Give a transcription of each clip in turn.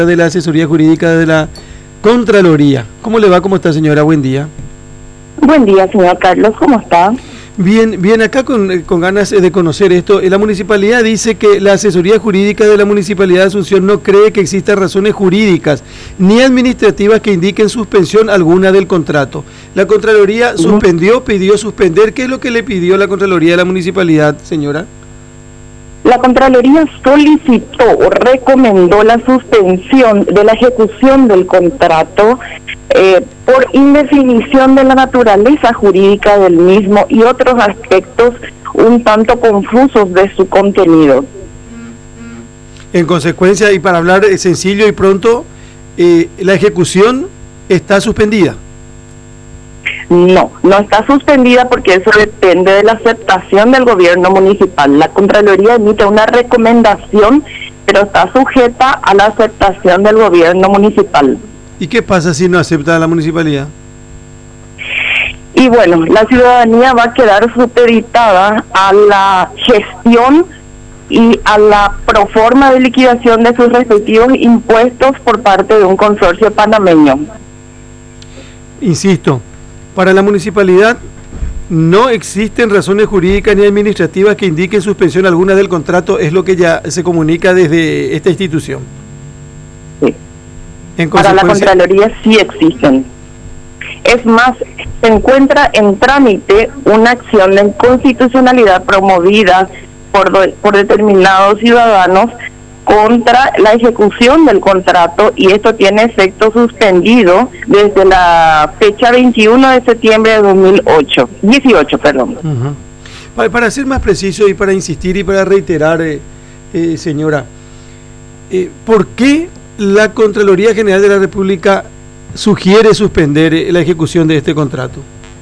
de la asesoría jurídica de la Contraloría. ¿Cómo le va? ¿Cómo está, señora? Buen día. Buen día, señor Carlos. ¿Cómo está? Bien, acá con ganas de conocer esto. La municipalidad dice que la asesoría jurídica de la Municipalidad de Asunción no cree que existan razones jurídicas ni administrativas que indiquen suspensión alguna del contrato. La Contraloría pidió suspender. ¿Qué es lo que le pidió la Contraloría de la Municipalidad, señora? La Contraloría solicitó o recomendó la suspensión de la ejecución del contrato por indefinición de la naturaleza jurídica del mismo y otros aspectos un tanto confusos de su contenido. En consecuencia, y para hablar sencillo y pronto, la ejecución está suspendida. No está suspendida porque eso depende de la aceptación del gobierno municipal. La Contraloría emite una recomendación, pero está sujeta a la aceptación del gobierno municipal. ¿Y qué pasa si no acepta la municipalidad? Y bueno, la ciudadanía va a quedar supeditada a la gestión y a la proforma de liquidación de sus respectivos impuestos por parte de un consorcio panameño. Insisto, para la municipalidad no existen razones jurídicas ni administrativas que indiquen suspensión alguna del contrato, es lo que ya se comunica desde esta institución. Sí. Para la Contraloría sí existen. Es más, se encuentra en trámite una acción de inconstitucionalidad promovida por determinados ciudadanos contra la ejecución del contrato, y esto tiene efecto suspendido desde la fecha 21 de septiembre de 2018. Para ser más preciso y para insistir y para reiterar, señora, ¿por qué la Contraloría General de la República sugiere suspender la ejecución de este contrato?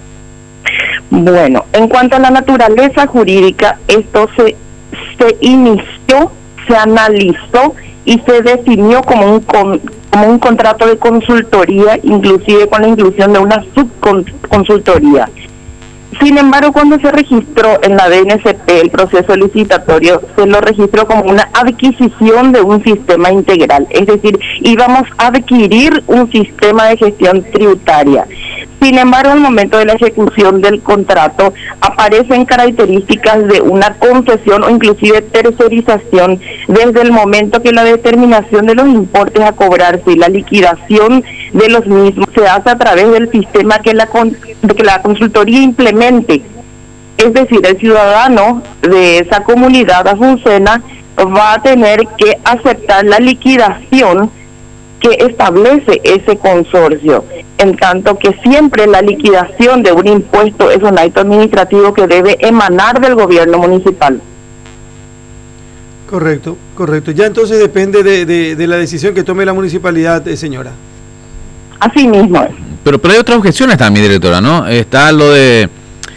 Bueno, en cuanto a la naturaleza jurídica, esto se inició, se analizó y se definió como un contrato de consultoría, inclusive con la inclusión de una subconsultoría. Sin embargo, cuando se registró en la DNCP el proceso licitatorio, se lo registró como una adquisición de un sistema integral, es decir, íbamos a adquirir un sistema de gestión tributaria. Sin embargo, al momento de la ejecución del contrato aparecen características de una concesión o inclusive tercerización desde el momento que la determinación de los importes a cobrarse y la liquidación de los mismos se hace a través del sistema que la consultoría implemente. Es decir, el ciudadano de esa comunidad asuncena va a tener que aceptar la liquidación que establece ese consorcio, en tanto que siempre la liquidación de un impuesto es un acto administrativo que debe emanar del gobierno municipal. Correcto. Ya entonces depende de la decisión que tome la municipalidad, señora. Así mismo es. Pero hay otras objeciones también, directora, ¿no? Está lo de,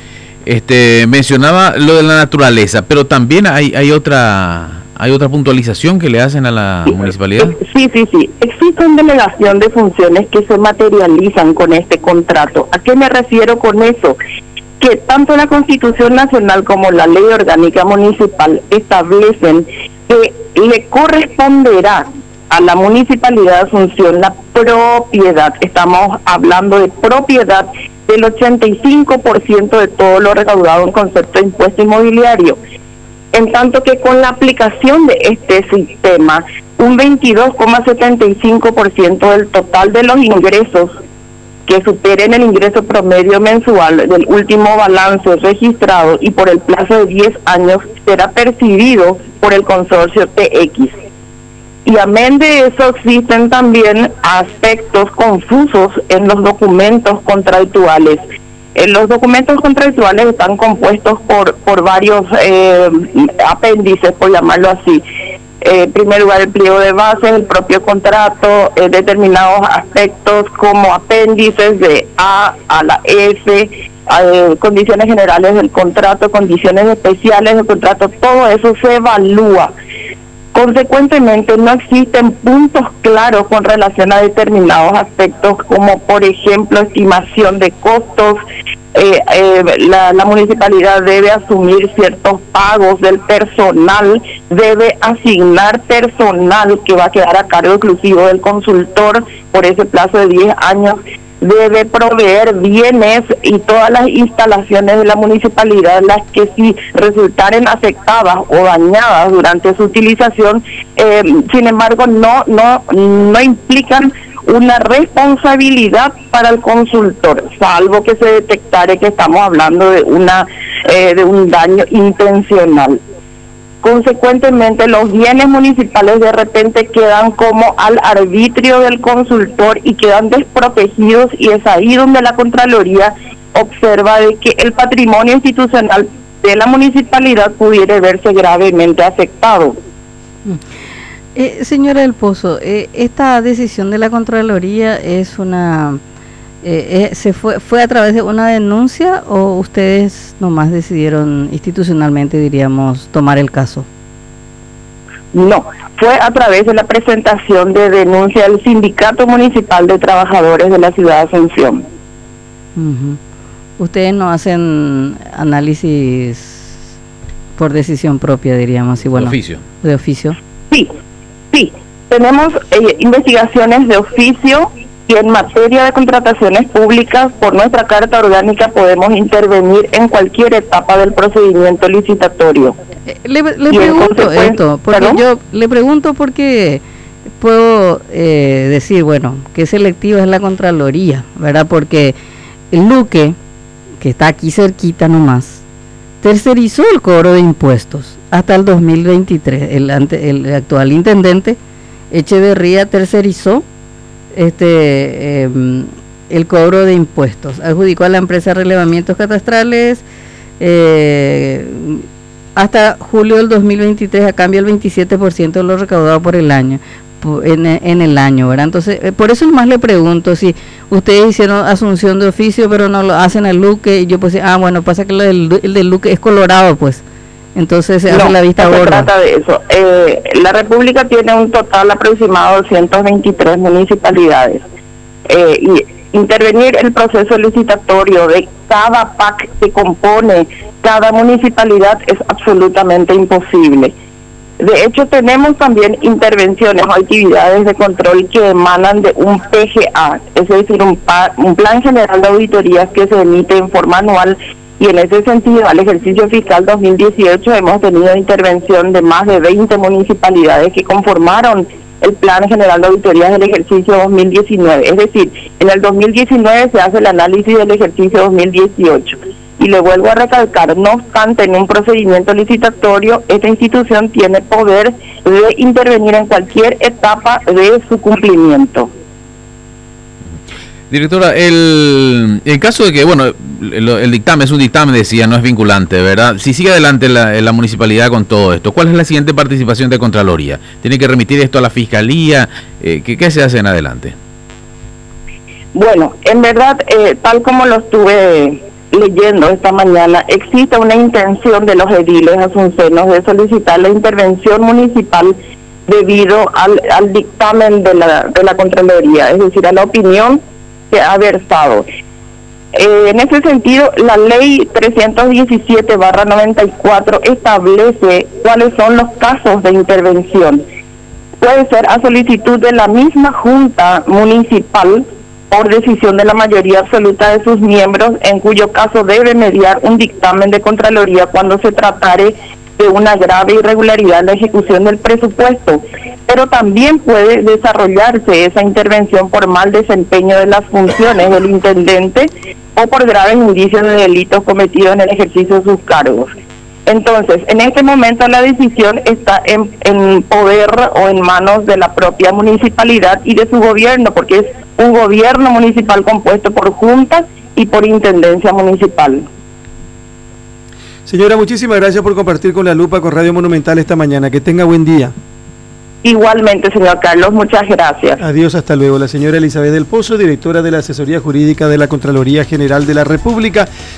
mencionaba lo de la naturaleza, pero también hay otra puntualización que le hacen a la municipalidad. Sí. Existe una delegación de funciones que se materializan con este contrato. ¿A qué me refiero con eso? Que tanto la Constitución Nacional como la Ley Orgánica Municipal establecen que le corresponderá a la Municipalidad de Asunción la propiedad. Estamos hablando de propiedad del 85% de todo lo recaudado en concepto de impuesto inmobiliario. En tanto que con la aplicación de este sistema, un 22,75% del total de los ingresos que superen el ingreso promedio mensual del último balance registrado y por el plazo de 10 años será percibido por el consorcio TX. Y amén de eso, existen también aspectos confusos en los documentos contractuales. Los documentos contractuales están compuestos por varios apéndices, por llamarlo así. En primer lugar, el pliego de bases, el propio contrato, determinados aspectos como apéndices de A a la F, condiciones generales del contrato, condiciones especiales del contrato, todo eso se evalúa. Consecuentemente, no existen puntos claros con relación a determinados aspectos, como por ejemplo estimación de costos, la municipalidad debe asumir ciertos pagos del personal, debe asignar personal que va a quedar a cargo exclusivo del consultor por ese plazo de 10 años, debe proveer bienes y todas las instalaciones de la municipalidad, las que si resultaren afectadas o dañadas durante su utilización, sin embargo no implican una responsabilidad para el consultor, salvo que se detectare que estamos hablando de un daño intencional. Consecuentemente, los bienes municipales de repente quedan como al arbitrio del consultor y quedan desprotegidos, y es ahí donde la Contraloría observa de que el patrimonio institucional de la municipalidad pudiera verse gravemente afectado. Señora del Pozo, esta decisión de la Contraloría es ¿fue a través de una denuncia o ustedes nomás decidieron institucionalmente, diríamos, tomar el caso? No, fue a través de la presentación de denuncia del Sindicato Municipal de Trabajadores de la Ciudad de Asunción. Ustedes no hacen análisis por decisión propia, diríamos, y bueno, de oficio. Sí, tenemos investigaciones de oficio. Y en materia de contrataciones públicas, por nuestra Carta Orgánica podemos intervenir en cualquier etapa del procedimiento licitatorio. Le pregunto esto, porque yo le pregunto porque puedo decir, bueno, qué selectiva es la Contraloría, ¿verdad? Porque el Luque, que está aquí cerquita nomás, tercerizó el cobro de impuestos hasta el 2023. El actual intendente Echeverría tercerizó el cobro de impuestos, adjudicó a la empresa relevamientos catastrales hasta julio del 2023 a cambio del 27% de lo recaudado por el año en el año, ¿verdad? Entonces, por eso nomás le pregunto si ustedes hicieron asunción de oficio pero no lo hacen el Luque, y yo pues, bueno, pasa que el del Luque es Colorado, pues entonces se hace la vista gorda. No se trata de eso. La República tiene un total aproximado de 223 municipalidades. Y intervenir el proceso licitatorio de cada PAC que compone cada municipalidad es absolutamente imposible. De hecho, tenemos también intervenciones o actividades de control que emanan de un PGA, es decir, un Plan General de Auditorías que se emite en forma anual. Y en ese sentido, al ejercicio fiscal 2018 hemos tenido intervención de más de 20 municipalidades que conformaron el Plan General de Auditorías del ejercicio 2019. Es decir, en el 2019 se hace el análisis del ejercicio 2018. Y le vuelvo a recalcar, no obstante, en un procedimiento licitatorio, esta institución tiene poder de intervenir en cualquier etapa de su cumplimiento. Directora, el caso de que, bueno, el dictamen es un dictamen, decía, no es vinculante, ¿verdad? Si sigue adelante la municipalidad con todo esto, ¿cuál es la siguiente participación de Contraloría? ¿Tiene que remitir esto a la Fiscalía? ¿Qué se hace en adelante? Bueno, en verdad, tal como lo estuve leyendo esta mañana, existe una intención de los ediles asuncenos de solicitar la intervención municipal debido al dictamen de la Contraloría, es decir, a la opinión que ha versado. En ese sentido, la ley 317/94 establece cuáles son los casos de intervención. Puede ser a solicitud de la misma Junta Municipal por decisión de la mayoría absoluta de sus miembros, en cuyo caso debe mediar un dictamen de Contraloría cuando se tratare de una grave irregularidad en la ejecución del presupuesto, pero también puede desarrollarse esa intervención por mal desempeño de las funciones del intendente o por graves indicios de delitos cometidos en el ejercicio de sus cargos. Entonces, en este momento la decisión está en poder o en manos de la propia municipalidad y de su gobierno, porque es un gobierno municipal compuesto por juntas y por intendencia municipal. Señora, muchísimas gracias por compartir con La Lupa, con Radio Monumental esta mañana. Que tenga buen día. Igualmente, señor Carlos, muchas gracias. Adiós, hasta luego. La señora Elizabeth del Pozo, directora de la Asesoría Jurídica de la Contraloría General de la República.